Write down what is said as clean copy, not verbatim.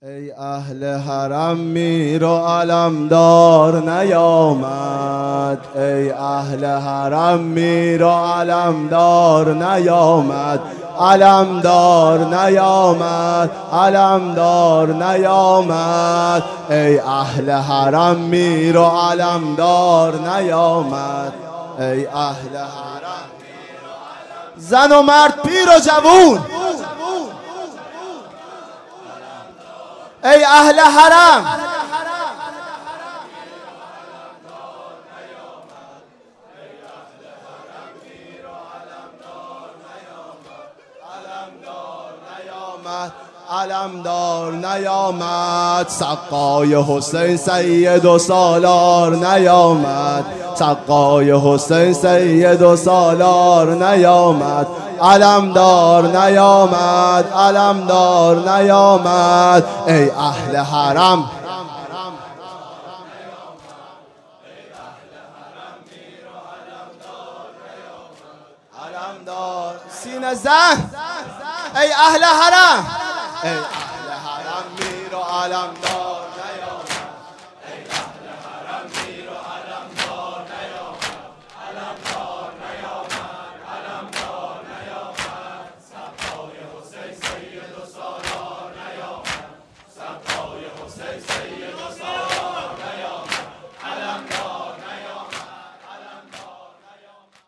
ای اهل حرم میر و علمدار نیامد، ای اهل حرم میر و علمدار نیامد، علمدار نیامد، علمدار نیامد، ای اهل حرم میر و علمدار نیامد، ای اهل حرم زن و مرد پیر و جوون، ای اهل حرم علمدار نیامد، سقای حسین سید و سالار نیامد، سقای حسین سید و سالار نیامد، علمدار نیامد، علمدار نیامد، ای اهل حرم علمدار سینه زن، ای اهل حرم، ای اهل حرم میر و علمدار